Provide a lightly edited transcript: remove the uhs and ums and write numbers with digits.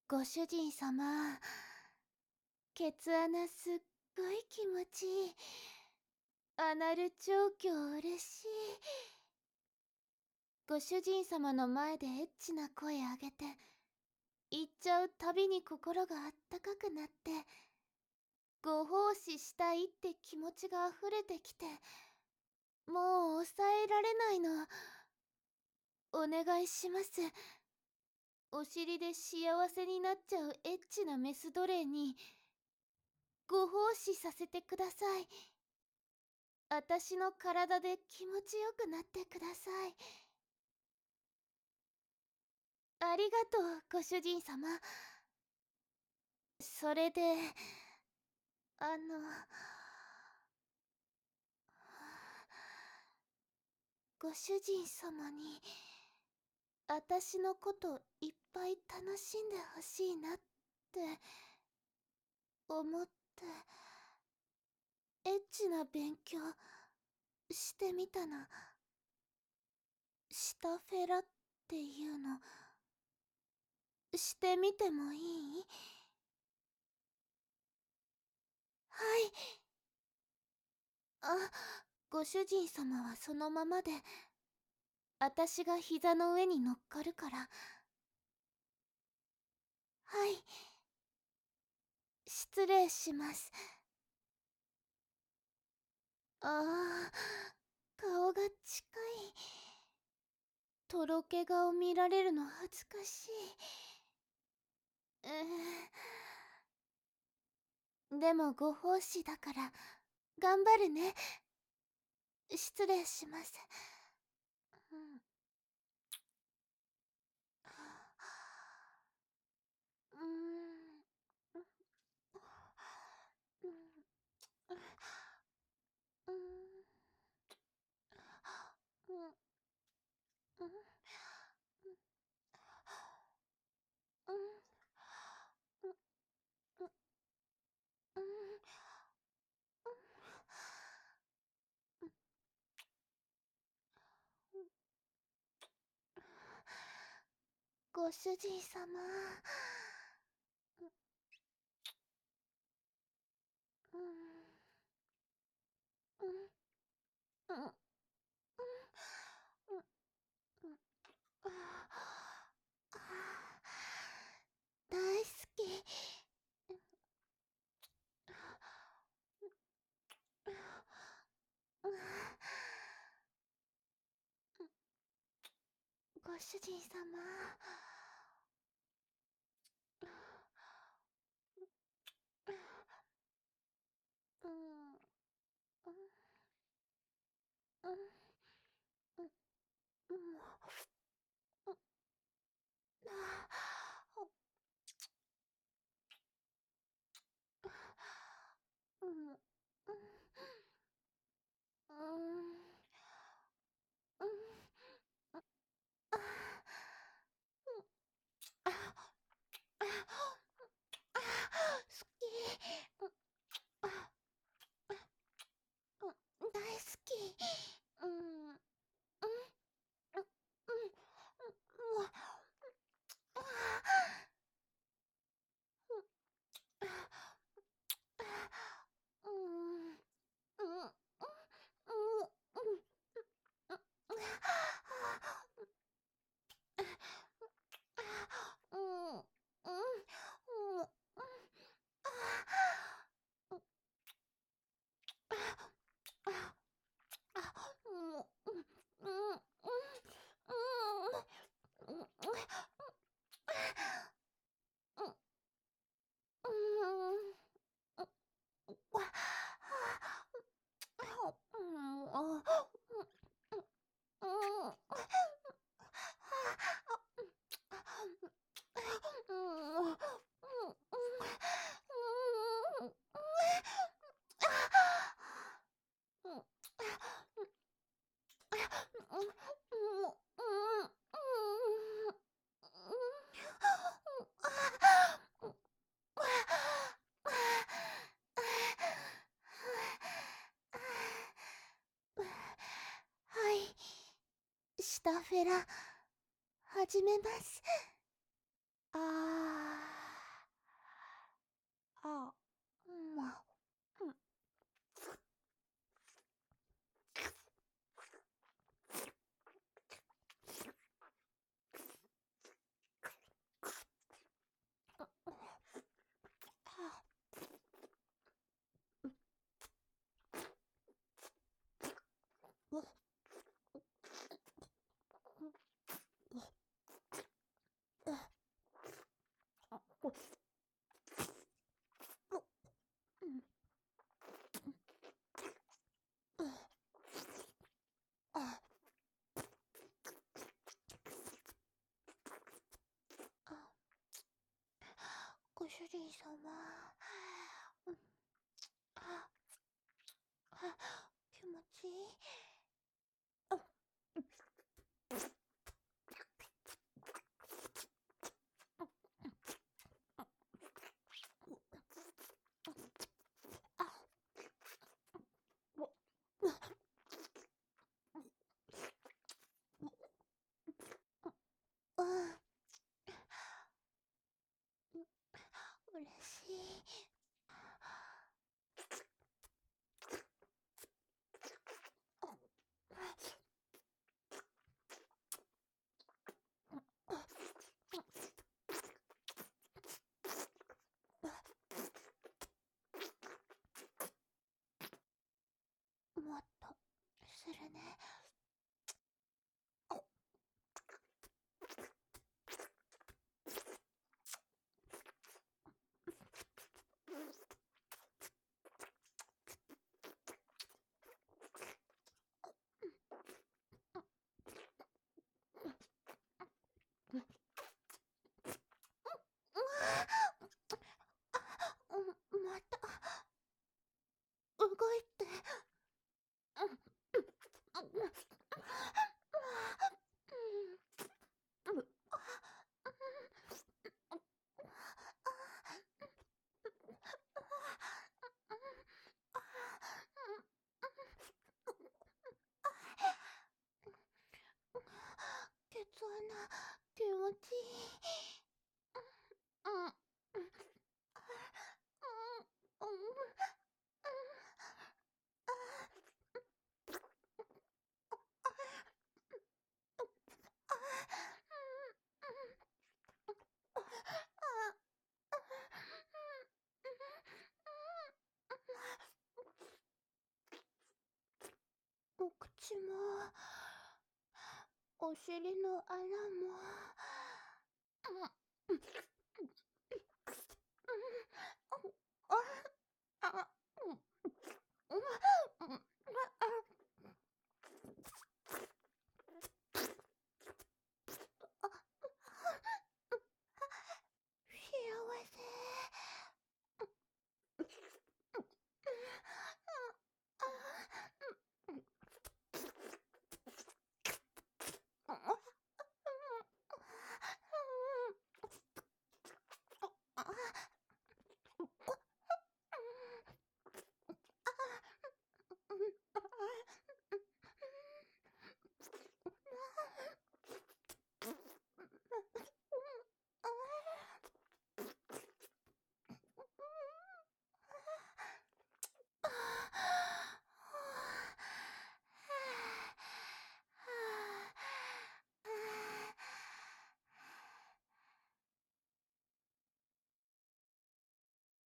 ご主人様、ケツ穴すっごい気持ちいい。アナル調教嬉しい。ご主人様の前でエッチな声上げて、言っちゃうたびに心があったかくなって、ご奉仕したいって気持ちが溢れてきて、もう抑えられないの。お願いします。お尻で幸せになっちゃうエッチなメス奴隷に、ご奉仕させてください。あたしの体で気持ちよくなってください。ありがとう、ご主人様。それで、あの、ご主人様に、あたしのこといっぱい楽しんでほしいなって思って、エッチな勉強してみたの。シタフェラっていうの、してみてもいい？はい。あ、ご主人様はそのままで、あたしが膝の上に乗っかるから。はい。失礼します。ああ、顔が近い。とろけ顔見られるの恥ずかしい。でもご奉仕だから、頑張るね。失礼します。うん。うーん。うん。うん。うん。うん。うん。うん。うん。ご主人様。うん。うん。うん。うん。うん。大好き。ご主人様。うん。うん。うん。うん。うん。うん。うん。うん。好き。大好き。うん。うん。うん。うん。うん。うん。はい、シタフェラ、始めます。あー。 ご主人様。気持ちいい。うん、嬉しい。もっとするね。また動いて。ケツ穴気持ちいい。うん。お口もお尻の穴も。